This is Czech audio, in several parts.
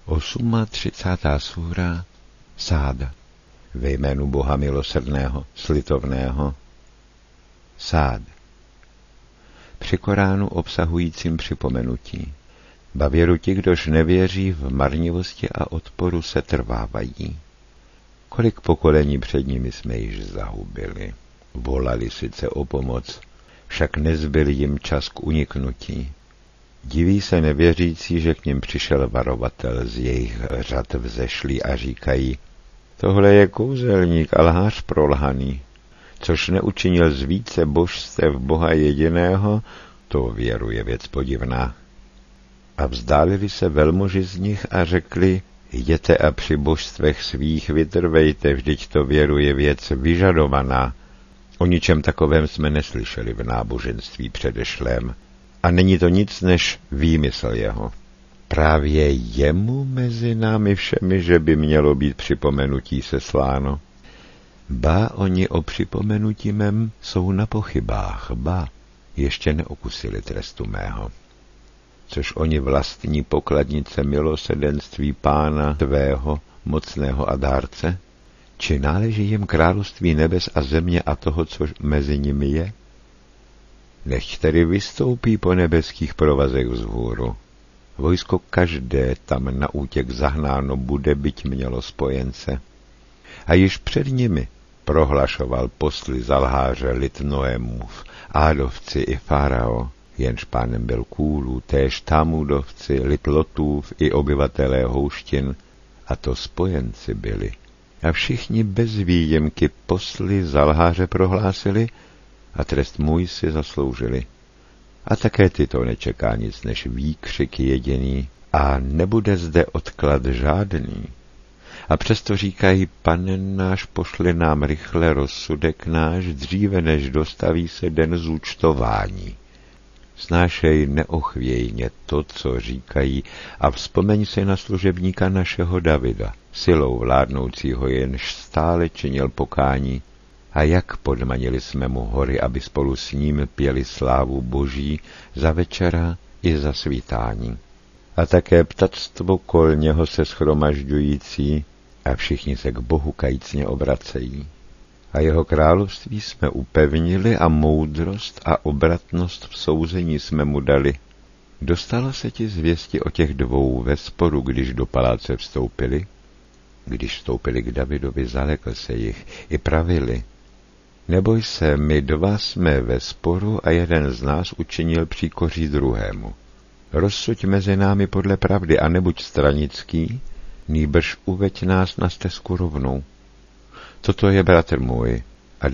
38. súra Sád. Ve jménu Boha milosrdného, slitovného. Sád. Při Koránu obsahujícím připomenutí. Ba věru ti, kdož nevěří, v marnivosti a odporu se trvávají. Kolik pokolení před nimi jsme již zahubili. Volali sice o pomoc, však nezbyl jim čas k uniknutí. Diví se nevěřící, že k nim přišel varovatel z jejich řad vzešlý a říkají: tohle je kouzelník a lhář prolhaný, což neučinil z více božstev Boha jediného, to věru je věc podivná. A vzdálili se velmoži z nich a řekli: jděte a při božstvech svých vytrvejte, vždyť to věru je věc vyžadovaná. O ničem takovém jsme neslyšeli v náboženství předešlém. A není to nic než výmysl jeho. Právě jemu mezi námi všemi, že by mělo být připomenutí sesláno. Ba oni o připomenutí mém jsou na pochybách, ba ještě neokusili trestu mého. Což oni vlastní pokladnice milosedenství Pána tvého, mocného a dárce? Či náleží jim království nebes a země a toho, co mezi nimi je? Nechť tedy vystoupí po nebeských provazech vzhůru. Vojsko každé tam na útěk zahnáno bude, byť mělo spojence. A již před nimi prohlašoval posly za lháře lid Noémův, Ádovci i Farao, jenž pánem byl Kůlů, též Tamudovci, lid Lotův i obyvatelé houštin, a to spojenci byli. A všichni bez výjimky posly za lháře prohlásili a trest můj si zasloužili. A také ty to nečeká nic než výkřik jediný a nebude zde odklad žádný. A přesto říkají: Pane náš, pošli nám rychle rozsudek náš, dříve než dostaví se den zúčtování. Snášej neochvějně to, co říkají, a vzpomeň si na služebníka našeho Davida, silou vládnoucího, jenž stále činil pokání, a jak podmanili jsme mu hory, aby spolu s ním pěli slávu Boží za večera i za svítání. A také ptactvo kol něho se shromažďující, a všichni se k Bohu kajícně obracejí. A jeho království jsme upevnili a moudrost a obratnost v souzení jsme mu dali. Dostalo se ti zvěsti o těch dvou ve sporu, když do paláce vstoupili? Když vstoupili k Davidovi, zalekl se jich i pravili: neboj se, my dva jsme ve sporu a jeden z nás učinil příkoří druhému. Rozsuď mezi námi podle pravdy a nebuď stranický, nýbrž uveď nás na stezku rovnou. Toto je bratr můj a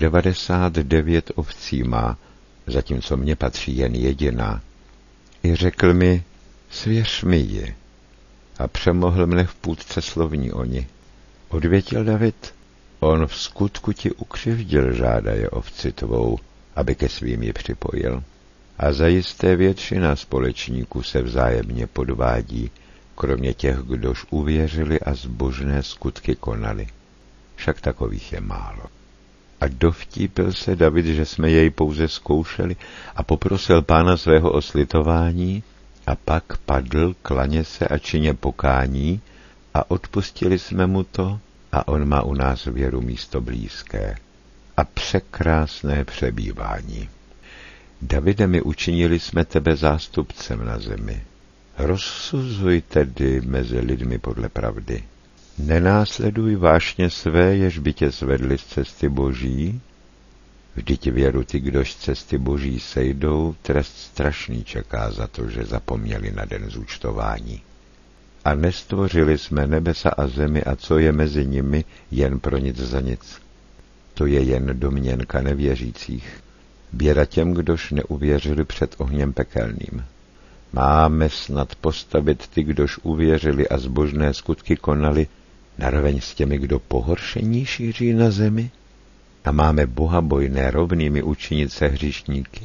99 ovcí má, zatímco mně patří jen jediná. I řekl mi: svěř mi ji. A přemohl mne v půdce slovní oni. Odvětil David: on v skutku ti ukřivdil, žádaje ovci tvou, aby ke svým ji připojil. A zajisté většina společníků se vzájemně podvádí, kromě těch, kdož uvěřili a zbožné skutky konali. Však takových je málo. A dovtípil se David, že jsme jej pouze zkoušeli, a poprosil Pána svého o slitování, a pak padl, klaně se a čině pokání, a odpustili jsme mu to, a on má u nás věru místo blízké a překrásné přebývání. Davide, my učinili jsme tebe zástupcem na zemi. Rozsuzuj tedy mezi lidmi podle pravdy. Nenásleduj vášně své, jež by tě svedli z cesty Boží. Vždyť věru ty, kdož cesty Boží sejdou, trest strašný čeká za to, že zapomněli na den zúčtování. A nestvořili jsme nebesa a zemi a co je mezi nimi, jen pro nic za nic. To je jen domněnka nevěřících. Běda těm, kdož neuvěřili před ohněm pekelným. Máme snad postavit ty, kdož uvěřili a zbožné skutky konali, naroveň s těmi, kdo pohoršení šíří na zemi? A máme bohabojné rovnými učinit se hříšníky?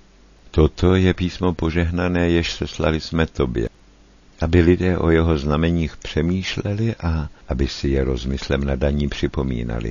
Toto je písmo požehnané, jež seslali jsme tobě, aby lidé o jeho znameních přemýšleli a aby si je rozmyslem nadaní připomínali.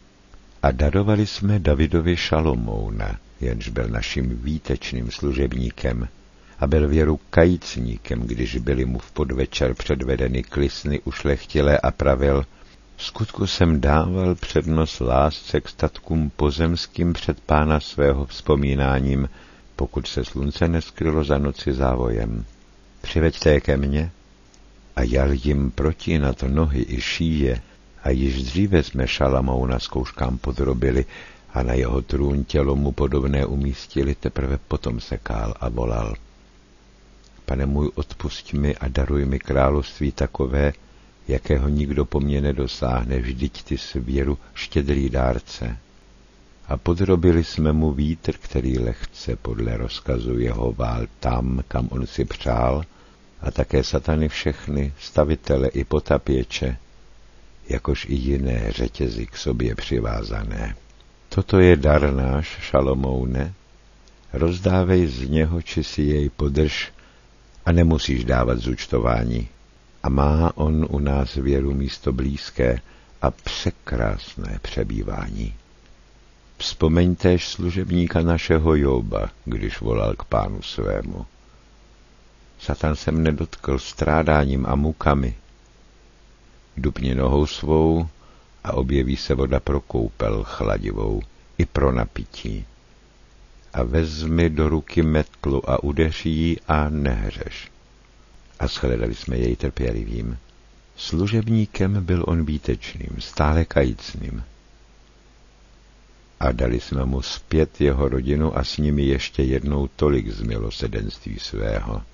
A darovali jsme Davidovi Šalomouna, jenž byl naším výtečným služebníkem, a byl věru kajícníkem, když byly mu v podvečer předvedeny klisny ušlechtilé a pravil: v skutku jsem dával přednost lásce k statkům pozemským před Pána svého vzpomínáním, pokud se slunce neskrylo za noci závojem. Přiveďte je ke mně. A jal jim protínat nohy i šíje, a již dříve jsme Šalamouna zkouškám podrobili a na jeho trůn tělo mu podobné umístili, teprve potom se kál a volal: Pane můj, odpusť mi a daruj mi království takové, jakého nikdo po mně nedosáhne, vždyť ty jsi věru štědrý dárce. A podrobili jsme mu vítr, který lehce podle rozkazu jeho vál tam, kam on si přál, a také satany všechny, stavitele i potapěče, jakož i jiné řetězy k sobě přivázané. Toto je dar náš, Šalomoune, rozdávej z něho, či si jej podrž, a nemusíš dávat zúčtování. A má on u nás věru místo blízké a překrásné přebývání. Vzpomeňtéž služebníka našeho Joba, když volal k Pánu svému. Satan se mne dotkl strádáním a mukami. Dupni nohou svou a objeví se voda pro koupel chladivou i pro napití. A vezmi do ruky metlu a udeř jí a nehřeš. A shledali jsme jej trpělivým. Služebníkem byl on výtečným, stále kajícným. A dali jsme mu zpět jeho rodinu a s nimi ještě jednou tolik z milosedenství svého.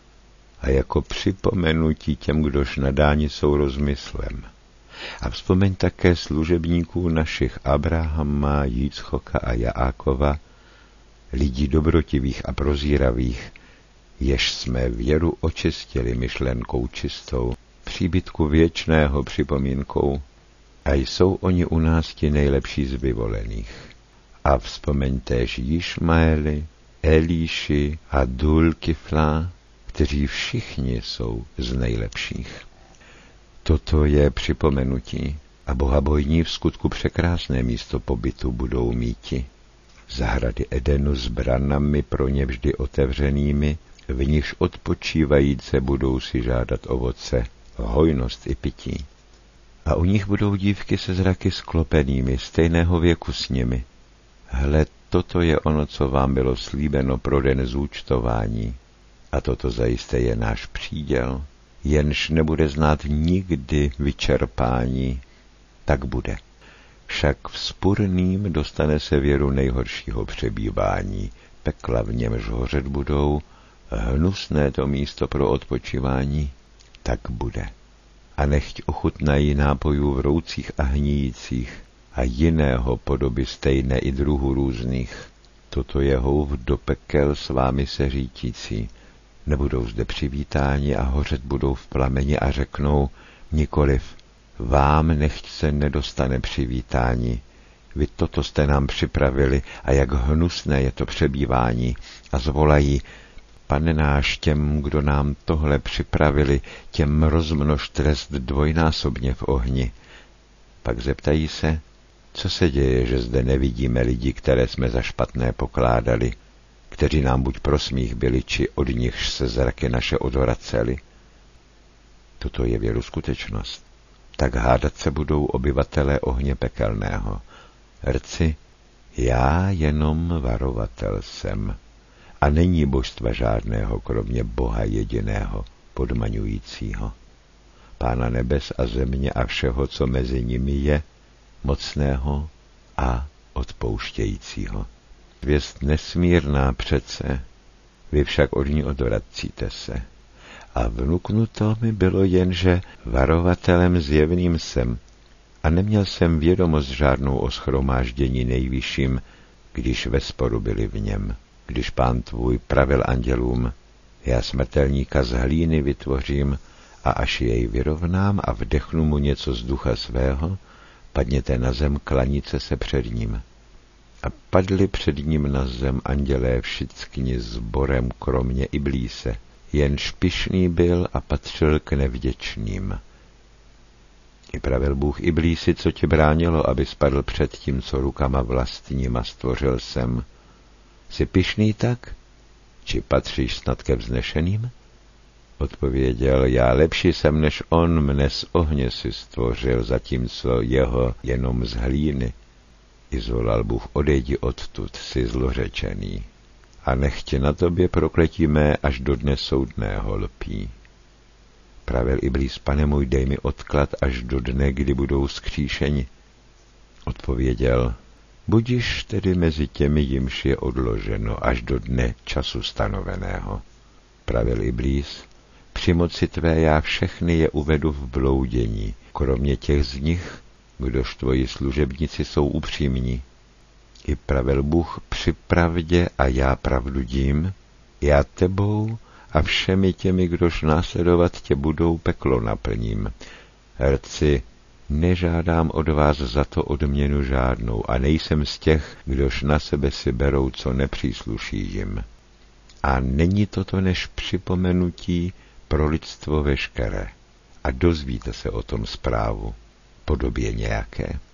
A jako připomenutí těm, kdož nadáni jsou rozmyslem. A vzpomeň také služebníků našich Abrahama, Jicchoka a Jákova, lidí dobrotivých a prozíravých, jež jsme věru očistili myšlenkou čistou, příbytku věčného připomínkou, a jsou oni u nás ti nejlepší z vyvolených. A vzpomeň též Jišmaeli, Elíši a Dulkifla, kteří všichni jsou z nejlepších. Toto je připomenutí a bohabojní v skutku překrásné místo pobytu budou míti. Zahrady Edenu s branami pro ně vždy otevřenými, v nichž odpočívajíce budou si žádat ovoce, hojnost i pití. A u nich budou dívky se zraky sklopenými, stejného věku s nimi. Hle, toto je ono, co vám bylo slíbeno pro den zúčtování. A toto zajisté je náš příděl, jenž nebude znát nikdy vyčerpání, tak bude. Však vzpurným dostane se věru nejhoršího přebývání, pekla v němž hořet budou, hnusné to místo pro odpočívání, tak bude. A nechť ochutnají nápojů vroucích a hníjících a jiného podoby stejné i druhu různých. Toto je houv do pekel s vámi se řítící. Nebudou zde přivítáni a hořet budou v plameni a řeknou: nikoliv, vám nechť se nedostane přivítání. Vy toto jste nám připravili a jak hnusné je to přebývání. A zvolají: Pane náš, těm, kdo nám tohle připravili, těm rozmnož trest dvojnásobně v ohni. Pak zeptají se, co se děje, že zde nevidíme lidi, které jsme za špatné pokládali, kteří nám buď pro smích byli, či od nichž se zraky naše odvracely. Toto je věru skutečnost. Tak hádat se budou obyvatelé ohně pekelného. Rci, já jenom varovatel jsem. A není božstva žádného, kromě Boha jediného, podmaňujícího. Pána nebes a země a všeho, co mezi nimi je, mocného a odpouštějícího. Zvěst nesmírná přece, vy však od ní odvracíte se. A vnuknuto mi bylo jen, že varovatelem zjevným jsem a neměl jsem vědomost žádnou o shromáždění nejvyšším, když ve sporu byli v něm. Když Pán tvůj pravil andělům, já smrtelníka z hlíny vytvořím a až jej vyrovnám a vdechnu mu něco z ducha svého, padněte na zem, klaníte se před ním. A padli před ním na zem andělé všichni sborem kromě Iblíse, jenž pyšný byl a patřil k nevděčným. I pravil Bůh Iblísi, co ti bránilo, aby spadl před tím, co rukama vlastníma stvořil jsem. Jsi pyšný tak? či patříš snad ke vznešeným? Odpověděl, já lepší jsem než on, mne z ohně si stvořil, zatímco jeho jenom z hlíny. I zvolal Bůh, odejdi odtud, jsi zlořečený. A nechť na tobě prokletí mé až do dne soudného lpí. Pravil Iblís, Pane můj, dej mi odklad až do dne, kdy budou vzkříšeni. Odpověděl, budiš tedy mezi těmi, jimž je odloženo až do dne času stanoveného. Pravil Iblís, při moci tvé já všechny je uvedu v bloudění, kromě těch z nich, kdož tvoji služebníci jsou upřímní. I pravil Bůh, při pravdě a já pravdu dím, já tebou a všemi těmi, kdož následovat tě budou, peklo naplním. Herci, nežádám od vás za to odměnu žádnou a nejsem z těch, kdož na sebe si berou, co nepřísluší jim. A není toto než připomenutí pro lidstvo veškeré. A dozvíte se o tom zprávu, podobě nějaké.